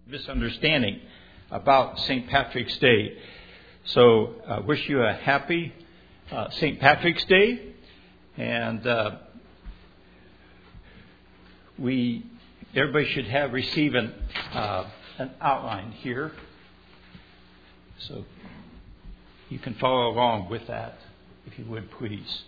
misunderstanding about St. Patrick's Day. So I wish you a happy St. Patrick's Day. And everybody should receive an outline here. So you can follow along with that, if you would, please.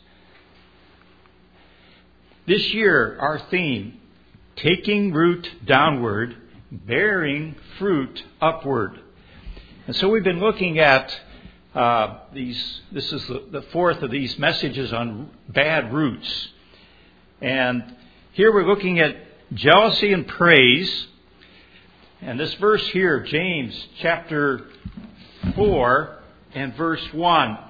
This year, our theme, taking root downward, bearing fruit upward. And so we've been looking at this is the fourth of these messages on bad roots. And here we're looking at jealousy and praise. And this verse here, James chapter 4 and verse 1.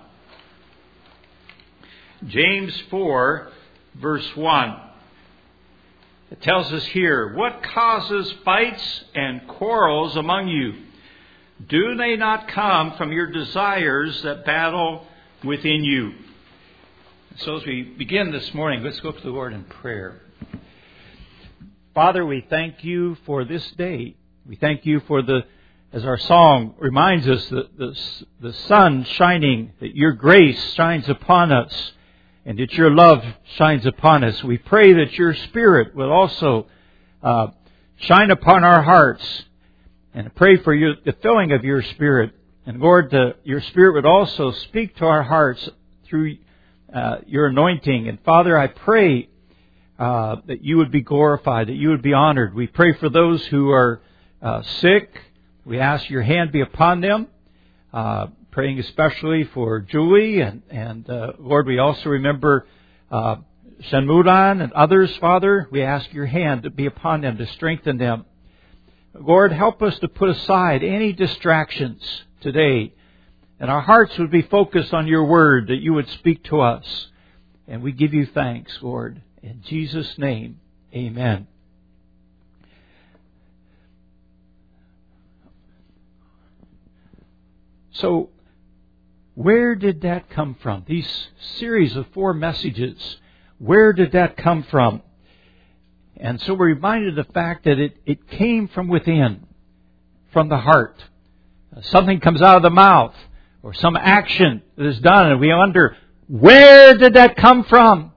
James 4, verse 1. It tells us here, what causes fights and quarrels among you? Do they not come from your desires that battle within you? So as we begin this morning, let's go to the Lord in prayer. Father, we thank you for this day. We thank you for as our song reminds us, the sun shining, that your grace shines upon us, and that your love shines upon us. We pray that your Spirit will also shine upon our hearts. And I pray for the filling of your Spirit. And Lord, your Spirit would also speak to our hearts through your anointing. And Father, I pray that you would be glorified, that you would be honored. We pray for those who are sick. We ask your hand be upon them. Praying especially for Julie. And Lord, we also remember Shanmudan and others, Father. We ask your hand to be upon them, to strengthen them. Lord, help us to put aside any distractions today. And our hearts would be focused on your word, that you would speak to us. And we give you thanks, Lord. In Jesus' name, amen. So, where did that come from? These series of 4 messages, where did that come from? And so we're reminded of the fact that it came from within, from the heart. Something comes out of the mouth, or some action that is done, and we wonder, where did that come from?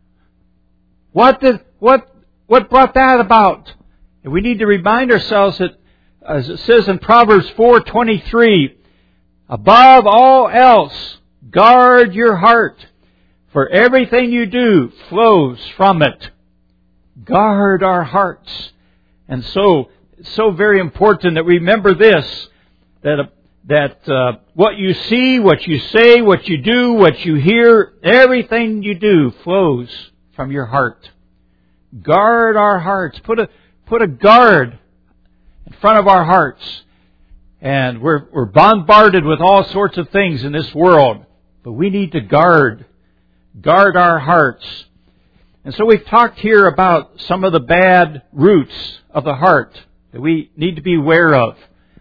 What brought that about? And we need to remind ourselves that, as it says in Proverbs 4:23, above all else, guard your heart, for everything you do flows from it. Guard our hearts. And so, it's so very important that we remember this, that what you see, what you say, what you do, what you hear, everything you do flows from your heart. Guard our hearts. Put a guard in front of our hearts. And we're bombarded with all sorts of things in this world. But we need to guard our hearts. And so we've talked here about some of the bad roots of the heart that we need to be aware of.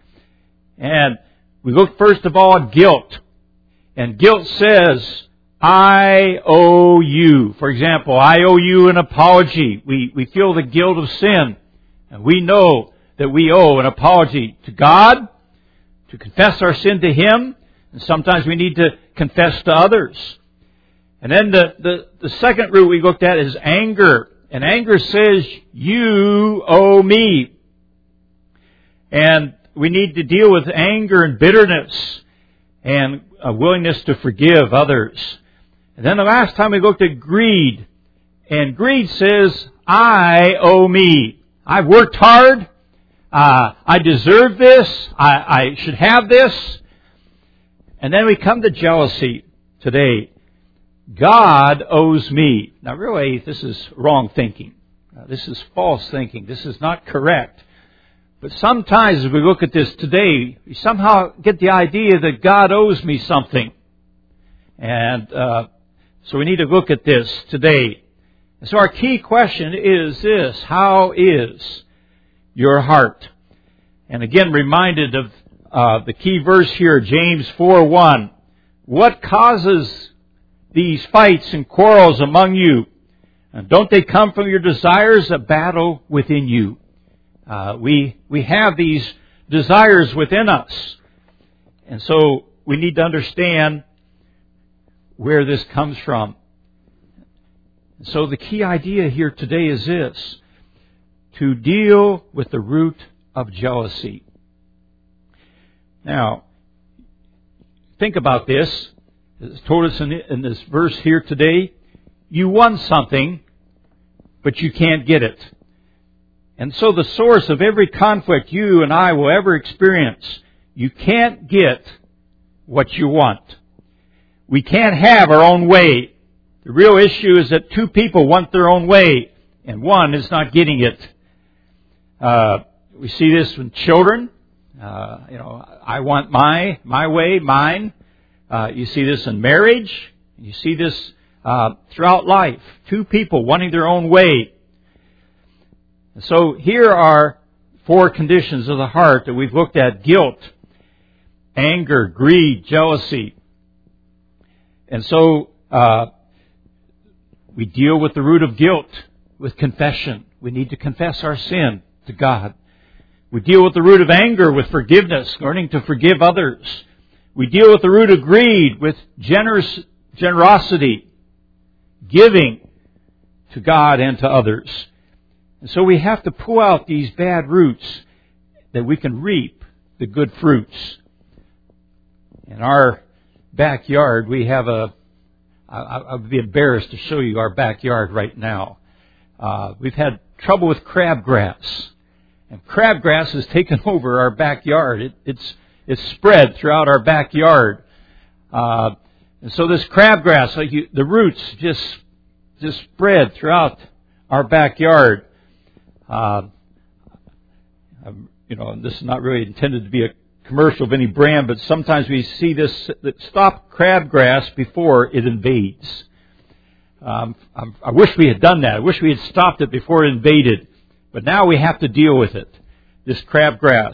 And we look first of all at guilt. And guilt says, I owe you. For example, I owe you an apology. We feel the guilt of sin. And we know that we owe an apology to God, to confess our sin to Him. And sometimes we need to confess to others. And then the second root we looked at is anger. And anger says, you owe me. And we need to deal with anger and bitterness and a willingness to forgive others. And then the last time we looked at greed. And greed says, I owe me. I've worked hard. I deserve this. I should have this. And then we come to jealousy today. God owes me. Now really, this is wrong thinking. This is false thinking. This is not correct. But sometimes as we look at this today, we somehow get the idea that God owes me something. And so we need to look at this today. And so our key question is this: how is your heart? And again, reminded of the key verse here, James 4:1. What causes these fights and quarrels among you? And don't they come from your desires that battle within you? We have these desires within us. And so we need to understand where this comes from. So the key idea here today is this: to deal with the root of jealousy. Now, think about this. It's told us in this verse here today, you want something, but you can't get it. And so the source of every conflict you and I will ever experience, you can't get what you want. We can't have our own way. The real issue is that two people want their own way, and one is not getting it. We see this with children. I want my way, mine. You see this in marriage. You see this throughout life. Two people wanting their own way. So here are 4 conditions of the heart that we've looked at: guilt, anger, greed, jealousy. And so we deal with the root of guilt with confession. We need to confess our sin to God. We deal with the root of anger with forgiveness, learning to forgive others. We deal with the root of greed with generosity, giving to God and to others. And so we have to pull out these bad roots that we can reap the good fruits. In our backyard, we have I would be embarrassed to show you our backyard right now. We've had trouble with crabgrass. And crabgrass has taken over our backyard. It's spread throughout our backyard. And so this crabgrass, the roots just spread throughout our backyard. This is not really intended to be a commercial of any brand, but sometimes we see this that stop crabgrass before it invades. I wish we had done that. I wish we had stopped it before it invaded. But now we have to deal with it, this crabgrass.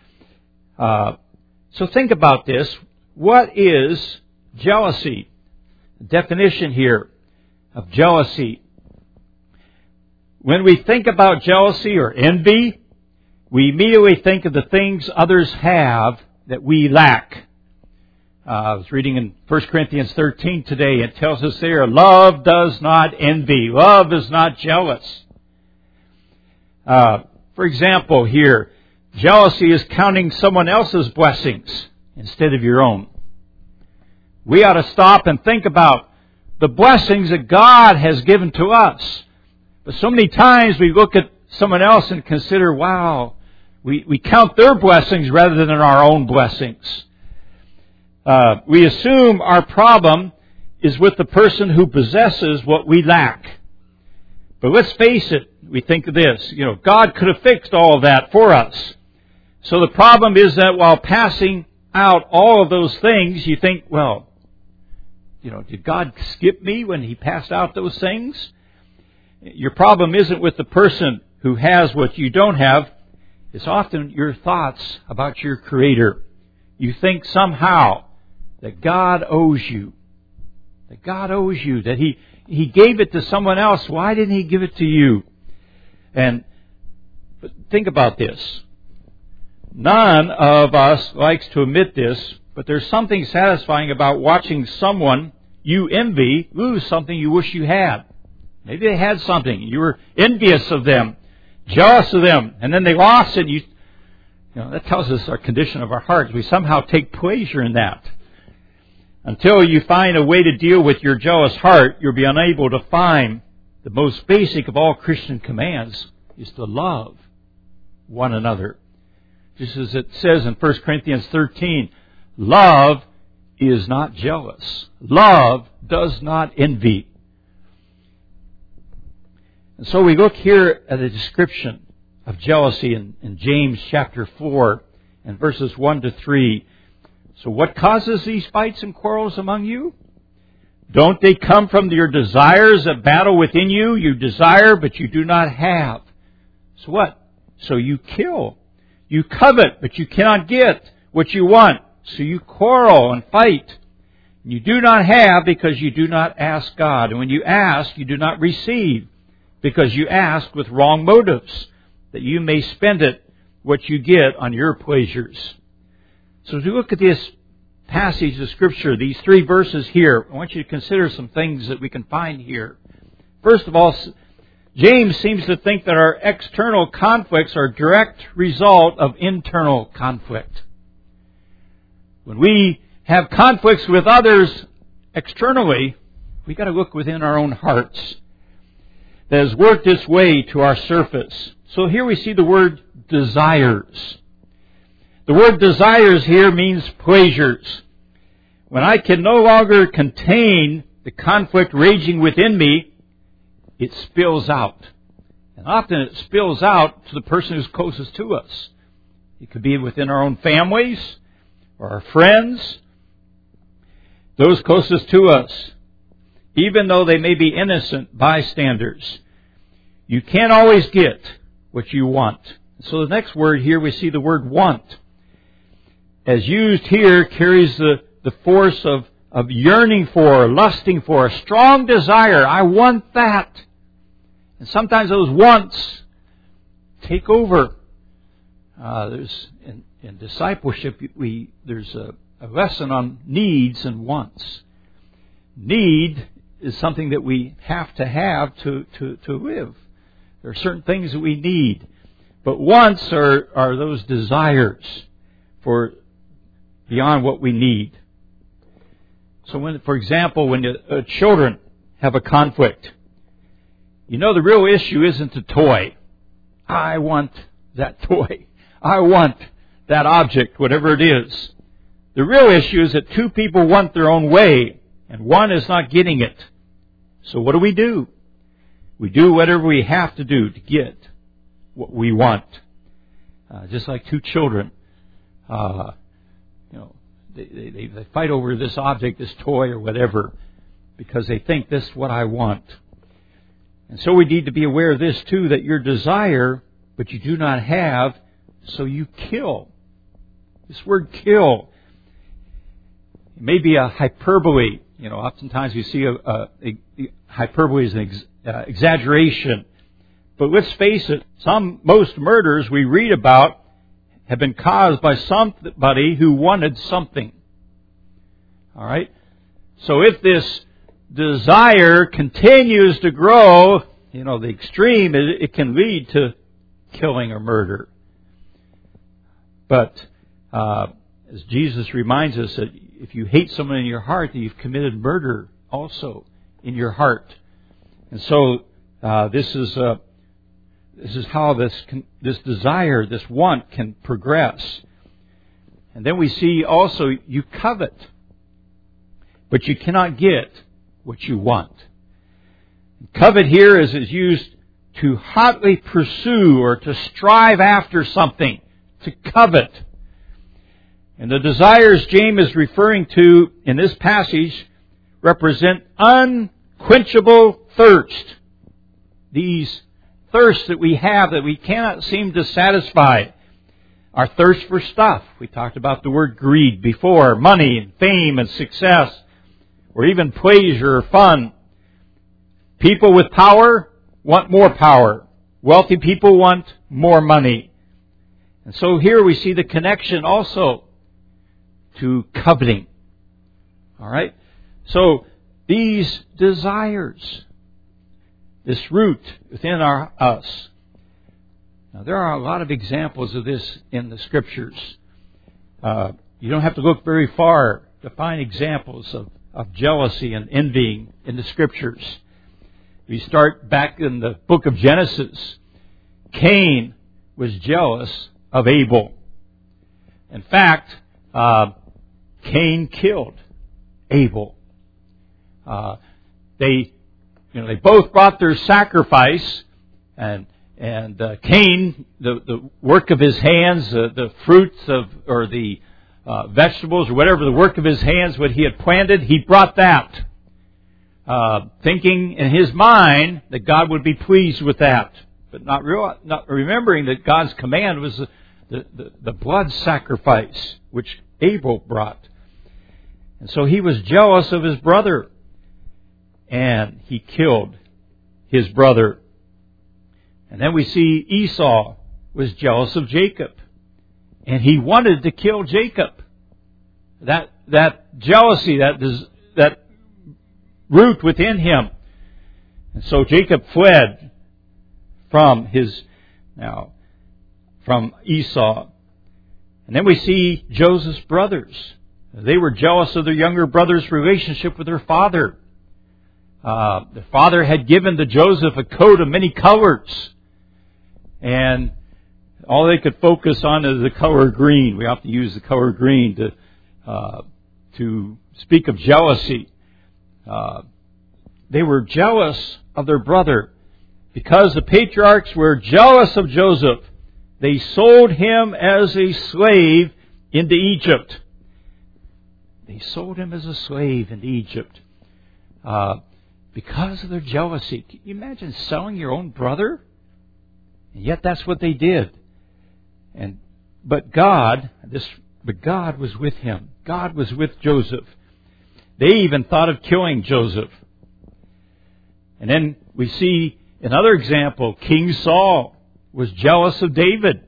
So think about this. What is jealousy? The definition here of jealousy. When we think about jealousy or envy, we immediately think of the things others have that we lack. I was reading in 1 Corinthians 13 today. It tells us there, love does not envy. Love is not jealous. For example, here, jealousy is counting someone else's blessings instead of your own. We ought to stop and think about the blessings that God has given to us. But so many times we look at someone else and consider, wow, we count their blessings rather than our own blessings. We assume our problem is with the person who possesses what we lack. But let's face it, we think of this, God could have fixed all of that for us. So the problem is that while passing out all of those things, you think, well, did God skip me when He passed out those things? Your problem isn't with the person who has what you don't have. It's often your thoughts about your Creator. You think somehow that God owes you. That God owes you. That He gave it to someone else. Why didn't He give it to you? But think about this. None of us likes to admit this, but there's something satisfying about watching someone you envy lose something you wish you had. Maybe they had something. You were envious of them, jealous of them, and then they lost it. That tells us our condition of our hearts. We somehow take pleasure in that. Until you find a way to deal with your jealous heart, you'll be unable to find the most basic of all Christian commands is to love one another. Just as it says in 1 Corinthians 13, love is not jealous. Love does not envy. And so we look here at a description of jealousy in James chapter 4 and verses 1 to 3. So what causes these fights and quarrels among you? Don't they come from your desires that battle within you? You desire, but you do not have. So what? So you kill. You covet, but you cannot get what you want. So you quarrel and fight. You do not have because you do not ask God. And when you ask, you do not receive because you ask with wrong motives that you may spend it what you get on your pleasures. So as we look at this passage of Scripture, these 3 verses here, I want you to consider some things that we can find here. First of all, James seems to think that our external conflicts are a direct result of internal conflict. When we have conflicts with others externally, we've got to look within our own hearts that has worked its way to our surface. So here we see the word desires. The word desires here means pleasures. When I can no longer contain the conflict raging within me, it spills out. And often it spills out to the person who's closest to us. It could be within our own families or our friends, those closest to us, even though they may be innocent bystanders. You can't always get what you want. So the next word here, we see the word want. As used here, carries the force of yearning for, lusting for, a strong desire. I want that. And sometimes those wants take over. There's in discipleship, there's a lesson on needs and wants. Need is something that we have to live. There are certain things that we need. But wants are those desires for beyond what we need. So when, for example, when children have a conflict, you know the real issue isn't the toy. I want that toy. I want that object, whatever it is. The real issue is that 2 people want their own way, and one is not getting it. So what do? We do whatever we have to do to get what we want. Just like 2 children, they fight over this object, this toy or whatever, because they think this is what I want. And so we need to be aware of this too, that your desire, but you do not have, so you kill. This word kill, it may be a hyperbole. Oftentimes we see a hyperbole as an exaggeration. But let's face it, most murders we read about have been caused by somebody who wanted something. All right? So if this desire continues to grow, the extreme, it can lead to killing or murder. But as Jesus reminds us that if you hate someone in your heart, then you've committed murder also in your heart. And so this is how this desire, this want can progress. And then we see also you covet, but you cannot get what you want. Covet here is used to hotly pursue or to strive after something, to covet. And the desires James is referring to in this passage represent unquenchable thirst. These thirsts that we have that we cannot seem to satisfy. Our thirst for stuff. We talked about the word greed before. Money and fame and success. Or even pleasure or fun. People with power want more power. Wealthy people want more money. And so here we see the connection also to coveting. All right? So these desires, this root within us. Now there are a lot of examples of this in the Scriptures. You don't have to look very far to find examples of jealousy and envying in the Scriptures. We start back in the book of Genesis. Cain was jealous of Abel. In fact, Cain killed Abel. They both brought their sacrifice, and Cain, the work of his hands, the fruits or the vegetables or whatever the work of his hands, what he had planted, he brought that, thinking in his mind that God would be pleased with that, but not remembering that God's command was the blood sacrifice which Abel brought. And so he was jealous of his brother, and he killed his brother. And then we see Esau was jealous of Jacob. And he wanted to kill Jacob. That jealousy, that root within him. And so Jacob fled from Esau. And then we see Joseph's brothers. They were jealous of their younger brother's relationship with their father. The father had given to Joseph a coat of many colors. And all they could focus on is the color green. We have to use the color green to speak of jealousy. They were jealous of their brother. Because the patriarchs were jealous of Joseph, they sold him as a slave into Egypt. They sold him as a slave into Egypt. Because of their jealousy. Can you imagine selling your own brother? And yet that's what they did. But God was with him. God was with Joseph. They even thought of killing Joseph. And then we see another example. King Saul was jealous of David.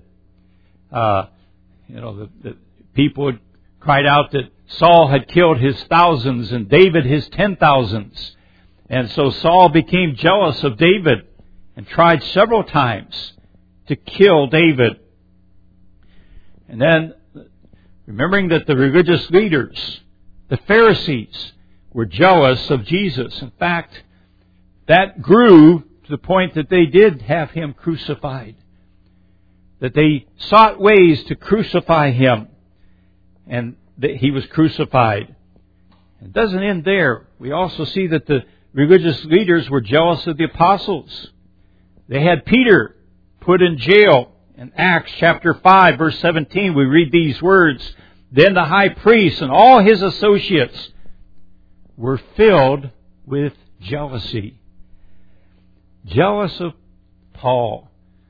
The people had cried out that Saul had killed his thousands and David his 10,000s. And so Saul became jealous of David and tried several times to kill David. And then, remembering that the religious leaders, the Pharisees, were jealous of Jesus. In fact, that grew to the point that they did have him crucified. That they sought ways to crucify him. And that he was crucified. It doesn't end there. We also see that the religious leaders were jealous of the apostles. They had Peter put in jail. In Acts chapter 5, verse 17, we read these words. Then the high priest and all his associates were filled with jealousy. Jealous of Paul.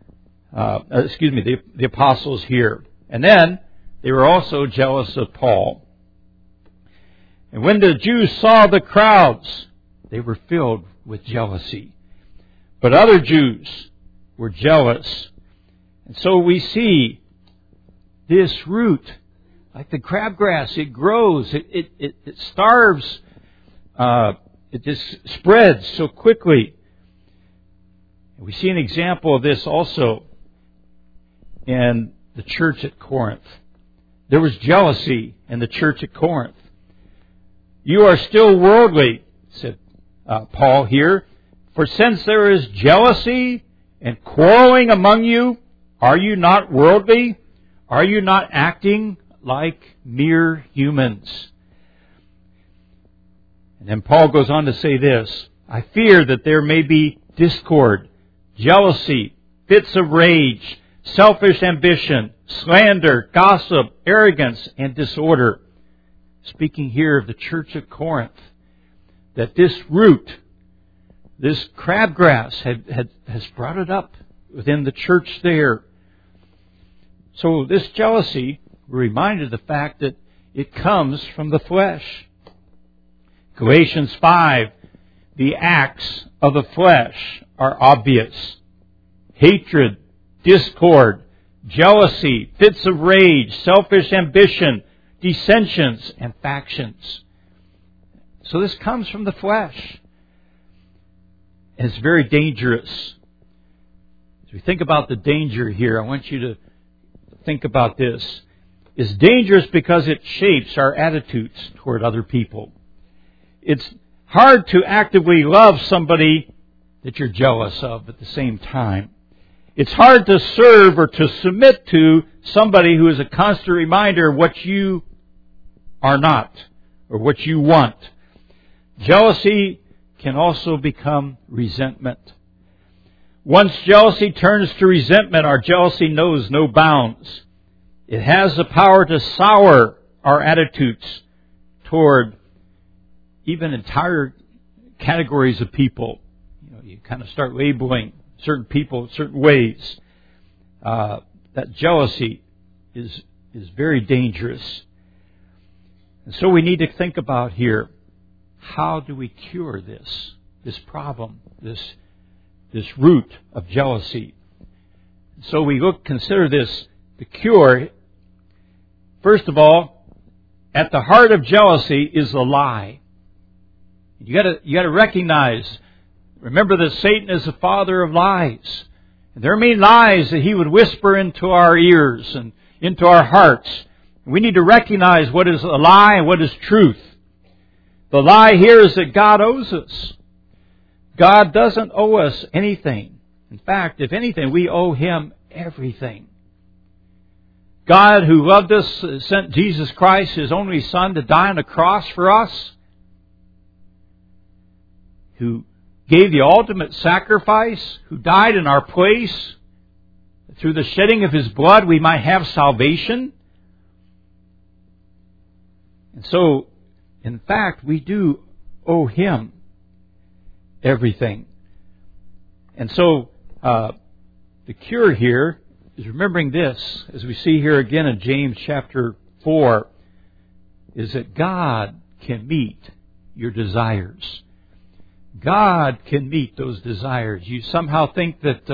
The apostles here. And then they were also jealous of Paul. And when the Jews saw the crowds, they were filled with jealousy. But other Jews were jealous. And so we see this root, like the crabgrass, it grows, it starves, it just spreads so quickly. And we see an example of this also in the church at Corinth. There was jealousy in the church at Corinth. You are still worldly, said Paul here, for since there is jealousy and quarreling among you, are you not worldly? Are you not acting like mere humans? And then Paul goes on to say this, I fear that there may be discord, jealousy, fits of rage, selfish ambition, slander, gossip, arrogance, and disorder. Speaking here of the church of Corinth, that this root, this crabgrass has brought it up within the church there. So this jealousy, we're reminded of the fact that it comes from the flesh. Galatians 5, the acts of the flesh are obvious. Hatred, discord, jealousy, fits of rage, selfish ambition, dissensions, and factions. So this comes from the flesh. And it's very dangerous. As we think about the danger here, I want you to think about this. It's dangerous because it shapes our attitudes toward other people. It's hard to actively love somebody that you're jealous of at the same time. It's hard to serve or to submit to somebody who is a constant reminder of what you are not or what you want. Jealousy can also become resentment. Once jealousy turns to resentment, our jealousy knows no bounds. It has the power to sour our attitudes toward even entire categories of people. You kind of start labeling certain people certain ways. That jealousy is very dangerous. And so we need to think about here, how do we cure this problem, this root of jealousy? So we consider this, the cure. First of all, at the heart of jealousy is a lie. You gotta recognize, remember that Satan is the father of lies. And there are many lies that he would whisper into our ears and into our hearts. We need to recognize what is a lie and what is truth. The lie here is that God owes us. God doesn't owe us anything. In fact, if anything, we owe Him everything. God, who loved us, sent Jesus Christ, His only Son, to die on the cross for us, who gave the ultimate sacrifice, who died in our place. Through the shedding of His blood, we might have salvation. And so, in fact, we do owe Him everything. And so, the cure here is remembering this, as we see here again in James chapter 4, is that God can meet your desires. God can meet those desires. You somehow think that,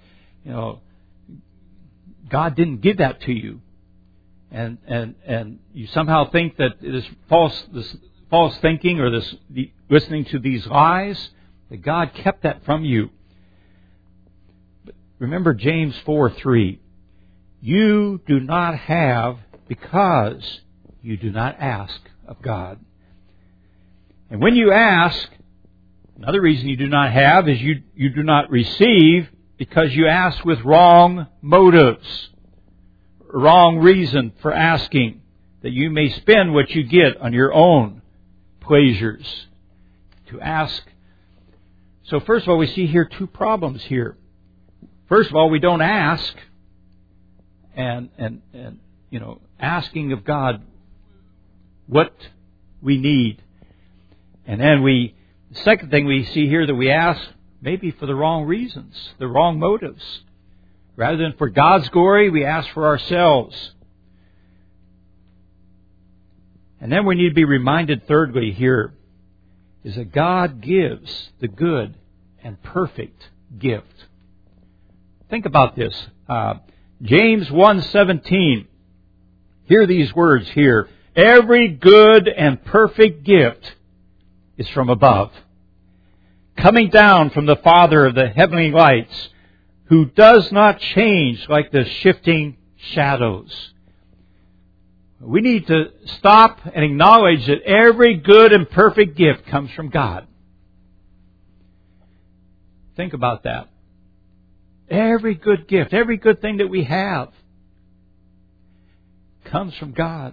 God didn't give that to you. And you somehow think that this false thinking or this listening to these lies, that God kept that from you. But remember James 4:3. You do not have because you do not ask of God. And when you ask, another reason you do not have is you do not receive because you ask with wrong motives, wrong reason for asking, that you may spend what you get on your own pleasures. To ask. So first of all, we see here two problems here. First of all, we don't ask, and asking of God what we need. And then the second thing we see here, that we ask maybe for the wrong reasons, the wrong motives. Rather than for God's glory, we ask for ourselves. And then we need to be reminded, thirdly, here, is that God gives the good and perfect gift. Think about this. James 1:17. Hear these words here. Every good and perfect gift is from above, coming down from the Father of the heavenly lights, who does not change like the shifting shadows. We need to stop and acknowledge that every good and perfect gift comes from God. Think about that. Every good gift, every good thing that we have comes from God.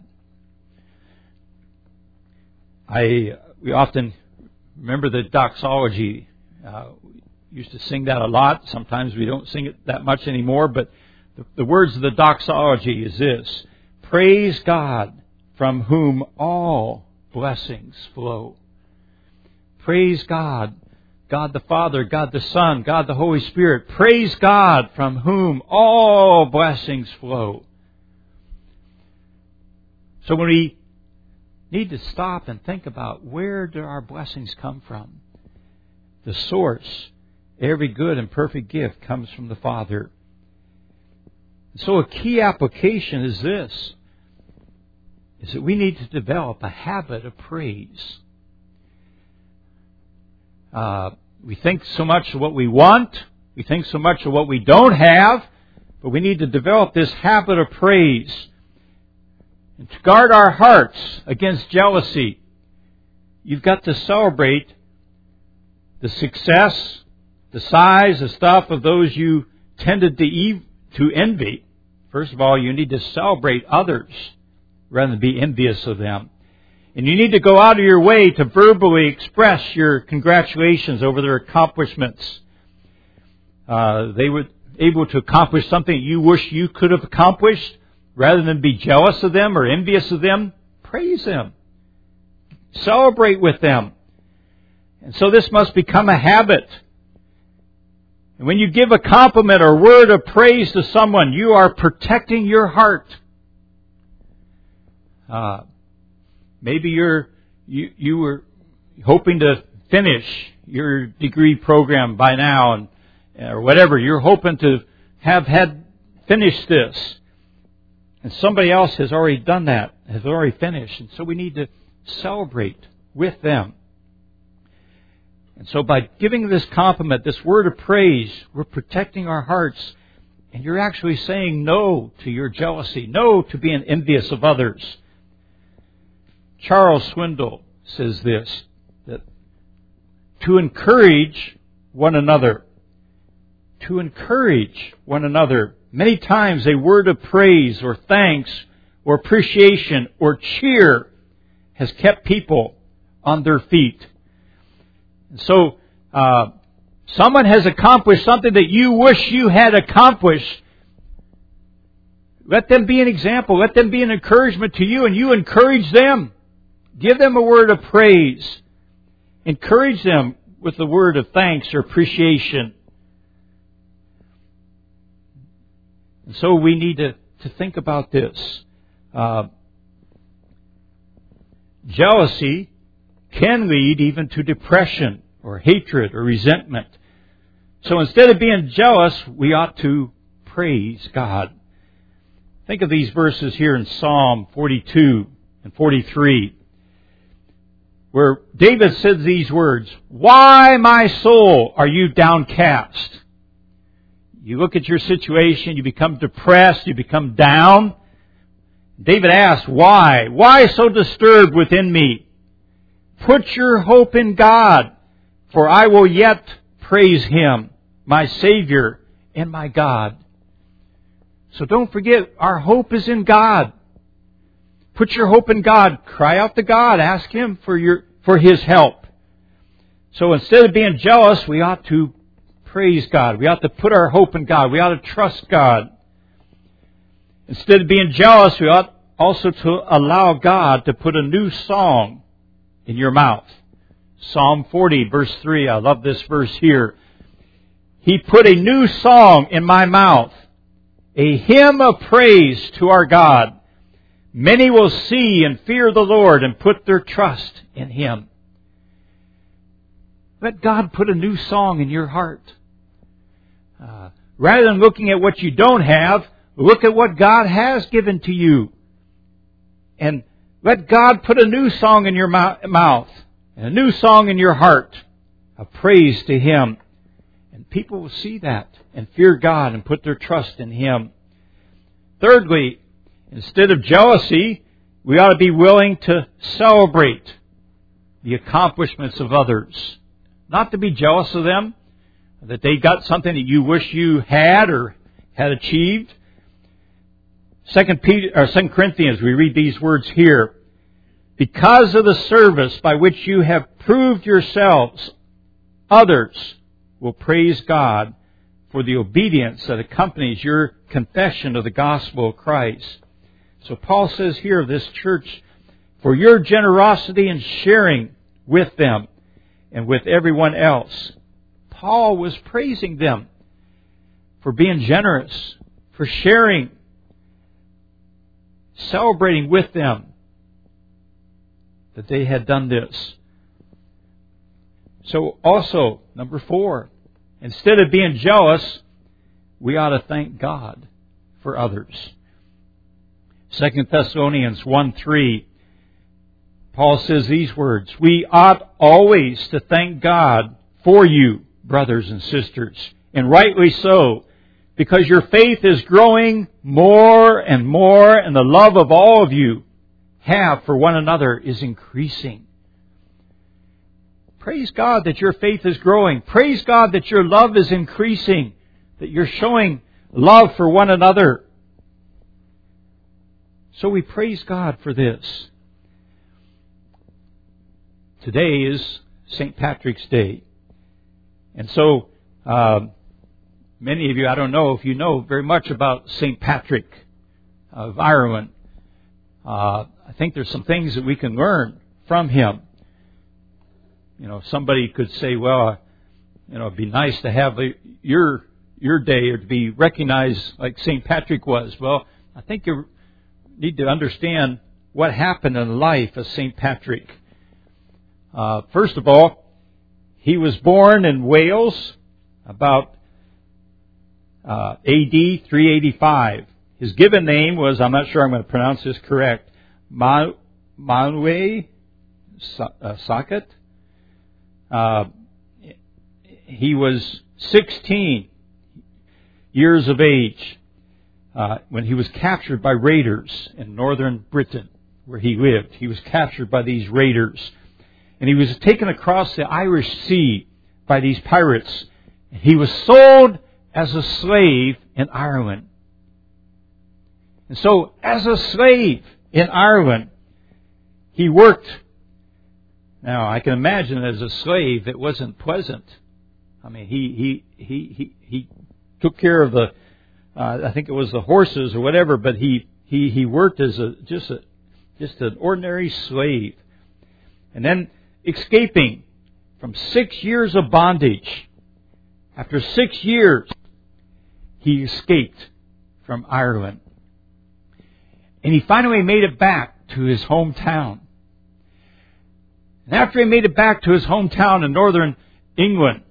We often remember the doxology. We used to sing that a lot. Sometimes we don't sing it that much anymore, but the words of the doxology is this: praise God, from whom all blessings flow. Praise God, God the Father, God the Son, God the Holy Spirit. Praise God, from whom all blessings flow. So when we need to stop and think about, where do our blessings come from? The source, every good and perfect gift, comes from the Father. So a key application is this, is that we need to develop a habit of praise. We think so much of what we want, we think so much of what we don't have, but we need to develop this habit of praise. And to guard our hearts against jealousy, you've got to celebrate the success, the size, the stuff of those you tended to envy. First of all, you need to celebrate others rather than be envious of them. And you need to go out of your way to verbally express your congratulations over their accomplishments. They were able to accomplish something you wish you could have accomplished. Rather than be jealous of them or envious of them, praise them. Celebrate with them. And so this must become a habit. And when you give a compliment or word of praise to someone, you are protecting your heart. Maybe you were hoping to finish your degree program by now, or whatever. You're hoping to have had finished this. And somebody else has already done that, has already finished. And so we need to celebrate with them. And so by giving this compliment, this word of praise, we're protecting our hearts. And you're actually saying no to your jealousy, no to being envious of others. Charles Swindoll says this, that to encourage one another, to encourage one another. Many times a word of praise or thanks or appreciation or cheer has kept people on their feet. And so, someone has accomplished something that you wish you had accomplished. Let them be an example. Let them be an encouragement to you, and you encourage them. Give them a word of praise. Encourage them with a word of thanks or appreciation. And so we need to think about this. Jealousy can lead even to depression or hatred or resentment. So instead of being jealous, we ought to praise God. Think of these verses here in Psalm 42 and 43, where David says these words, "Why, my soul, are you downcast?" You look at your situation, you become depressed, you become down. David asks, why? Why so disturbed within me? Put your hope in God, for I will yet praise Him, my Savior and my God. So don't forget, our hope is in God. Put your hope in God. Cry out to God. Ask Him for His help. So instead of being jealous, we ought to praise God. We ought to put our hope in God. We ought to trust God. Instead of being jealous, we ought also to allow God to put a new song in your mouth. Psalm 40, verse 3. I love this verse here. He put a new song in my mouth, a hymn of praise to our God. Many will see and fear the Lord and put their trust in Him. Let God put a new song in your heart. Rather than looking at what you don't have, look at what God has given to you. And let God put a new song in your mouth, and a new song in your heart, of praise to Him. And people will see that and fear God and put their trust in Him. Thirdly, instead of jealousy, we ought to be willing to celebrate the accomplishments of others. Not to be jealous of them, that they got something that you wish you had or had achieved. 2 Corinthians, we read these words here. Because of the service by which you have proved yourselves, others will praise God for the obedience that accompanies your confession of the gospel of Christ. So Paul says here of this church, for your generosity in sharing with them and with everyone else. Paul was praising them for being generous, for sharing, celebrating with them that they had done this. So also, number 4, instead of being jealous, we ought to thank God for others. 2 Thessalonians 1:3, Paul says these words, we ought always to thank God for you, brothers and sisters, and rightly so, because your faith is growing more and more, and the love of all of you have for one another is increasing. Praise God that your faith is growing. Praise God that your love is increasing, that you're showing love for one another. So we praise God for this. Today is St. Patrick's Day. And so, many of you, I don't know if you know very much about St. Patrick of Ireland. I think there's some things that we can learn from him. You know, somebody could say, well, it'd be nice to have your day or to be recognized like St. Patrick was. Well, I think you need to understand what happened in the life of St. Patrick. First of all, he was born in Wales about A.D. 385. His given name was, I'm not sure I'm going to pronounce this correct, Manuel Saket. He was 16 years of age when he was captured by raiders in northern Britain, where he lived. He was captured by these raiders. And he was taken across the Irish Sea by these pirates. He was sold as a slave in Ireland. And so, as a slave in Ireland, he worked. Now, I can imagine as a slave, it wasn't pleasant. I mean, he took care of the, I think it was the horses or whatever, but he worked as just an ordinary slave. And then escaping from 6 years of bondage. After 6 years, he escaped from Ireland. And he finally made it back to his hometown. And after he made it back to his hometown in northern England,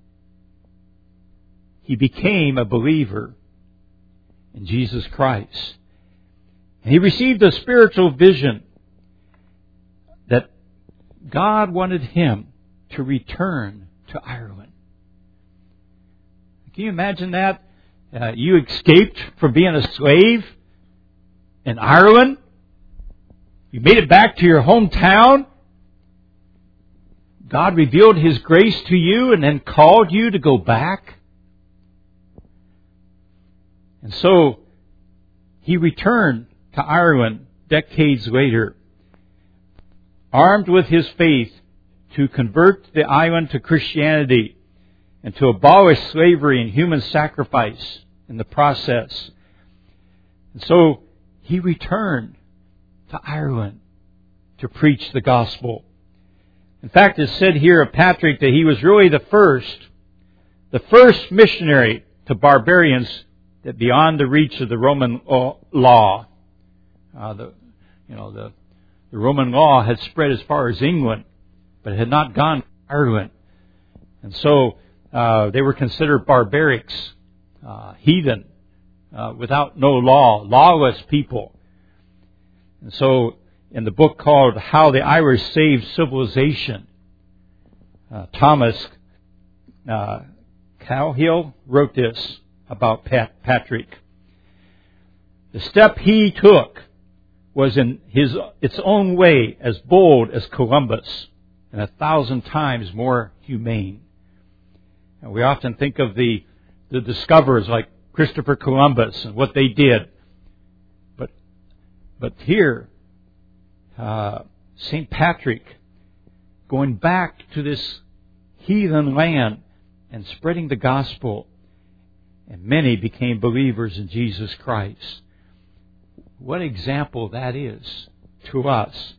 he became a believer in Jesus Christ. And he received a spiritual vision that God wanted him to return to Ireland. Can you imagine that? You escaped from being a slave in Ireland. You made it back to your hometown. God revealed His grace to you and then called you to go back. And so he returned to Ireland decades later, armed with his faith to convert the island to Christianity and to abolish slavery and human sacrifice in the process. And so he returned to Ireland to preach the gospel. In fact, it's said here of Patrick that he was really the first missionary to barbarians that beyond the reach of the Roman law. The Roman law had spread as far as England, but it had not gone to Ireland. And so they were considered barbarics, heathen, without no law, lawless people. And so in the book called How the Irish Saved Civilization, Thomas Cowhill wrote this about Patrick. The step he took was in its own way as bold as Columbus and 1,000 times more humane. And we often think of the discoverers like Christopher Columbus and what they did. But here, St. Patrick, going back to this heathen land and spreading the gospel, and many became believers in Jesus Christ. What example that is to us.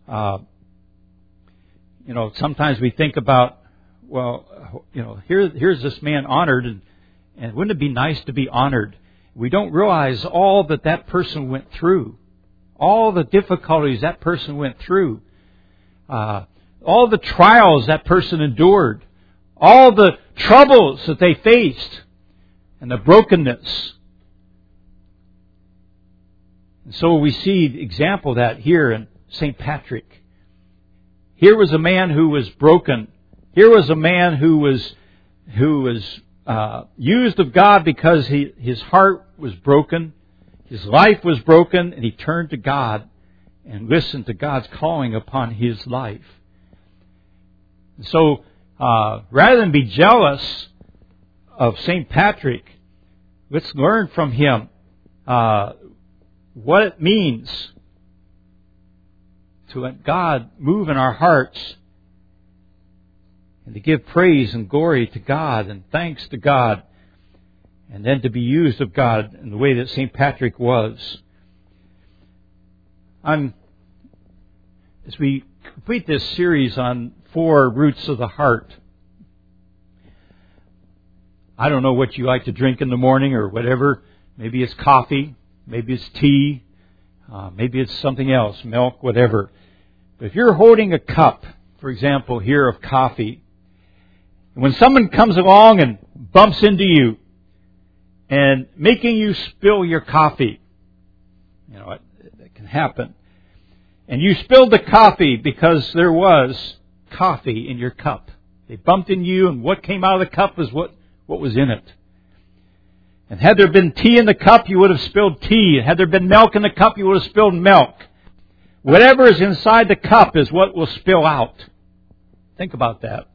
Sometimes we think about, here's this man honored, and wouldn't it be nice to be honored? We don't realize all that person went through, all the difficulties that person went through, all the trials that person endured, all the troubles that they faced, and the brokenness. And so we see the example of that here in St. Patrick. Here was a man who was broken. Here was a man who was used of God because his heart was broken, his life was broken, and he turned to God and listened to God's calling upon his life. And so, rather than be jealous of St. Patrick, let's learn from him what it means to let God move in our hearts and to give praise and glory to God and thanks to God, and then to be used of God in the way that St. Patrick was. As we complete this series on 4 roots of the heart, I don't know what you like to drink in the morning or whatever. Maybe it's coffee, maybe it's tea, maybe it's something else, milk, whatever. But if you're holding a cup, for example, here of coffee, and when someone comes along and bumps into you, and making you spill your coffee. You know, it can happen. And you spilled the coffee because there was coffee in your cup. They bumped into you, and what came out of the cup was what was in it. And had there been tea in the cup, you would have spilled tea. And had there been milk in the cup, you would have spilled milk. Whatever is inside the cup is what will spill out. Think about that.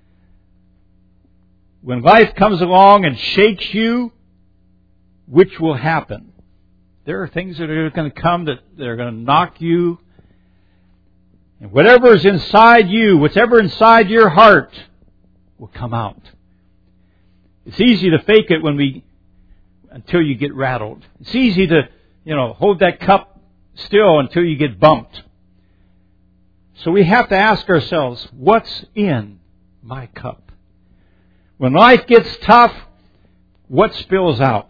When life comes along and shakes you, which will happen? There are things that are going to come that are going to knock you. And whatever is inside you, whatever inside your heart, will come out. It's easy to fake it until you get rattled. It's easy to, hold that cup still until you get bumped. So we have to ask ourselves, what's in my cup? When life gets tough, what spills out?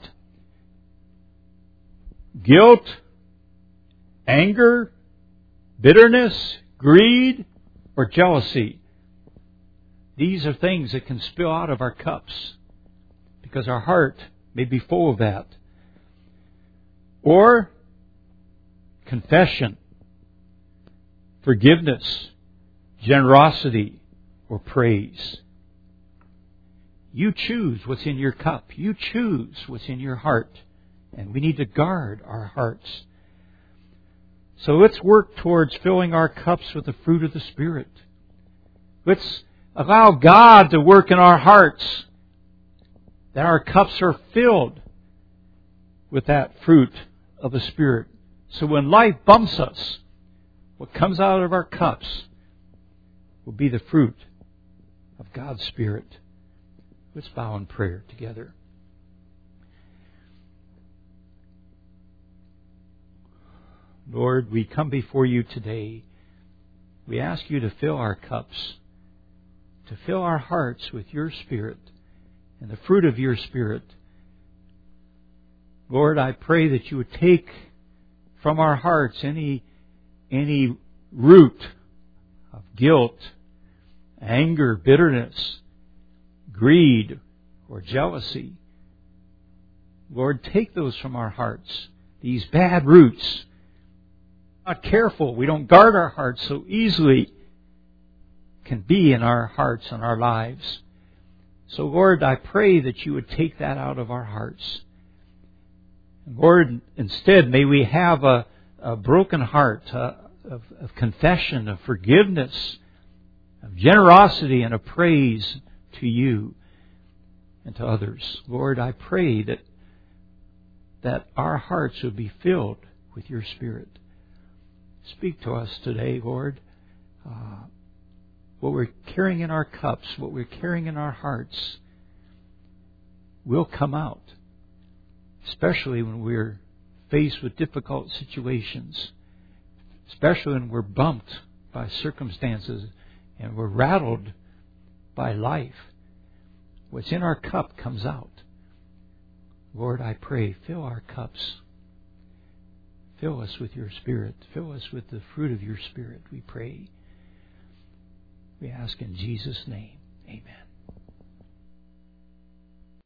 Guilt, anger, bitterness, greed, or jealousy. These are things that can spill out of our cups because our heart may be full of that. Or confession, forgiveness, generosity, or praise. You choose what's in your cup. You choose what's in your heart. And we need to guard our hearts. So let's work towards filling our cups with the fruit of the Spirit. Let's allow God to work in our hearts, that our cups are filled with that fruit of the Spirit. So when life bumps us, what comes out of our cups will be the fruit of God's Spirit. Let's bow in prayer together. Lord, we come before you today. We ask you to fill our cups, to fill our hearts with your Spirit and the fruit of your Spirit. Lord, I pray that you would take from our hearts any root of guilt, anger, bitterness, greed, or jealousy. Lord, take those from our hearts, these bad roots. Not careful, we don't guard our hearts so easily, can be in our hearts and our lives. So Lord, I pray that you would take that out of our hearts. Lord, instead, may we have a broken heart of confession, of forgiveness, of generosity, and of praise to you and to others. Lord, I pray that our hearts would be filled with your Spirit. Speak to us today, Lord. What we're carrying in our cups, what we're carrying in our hearts, will come out, especially when we're faced with difficult situations, especially when we're bumped by circumstances and we're rattled by life. What's in our cup comes out. Lord, I pray, fill our cups. Fill us with your Spirit. Fill us with the fruit of your Spirit, we pray. We ask in Jesus' name. Amen.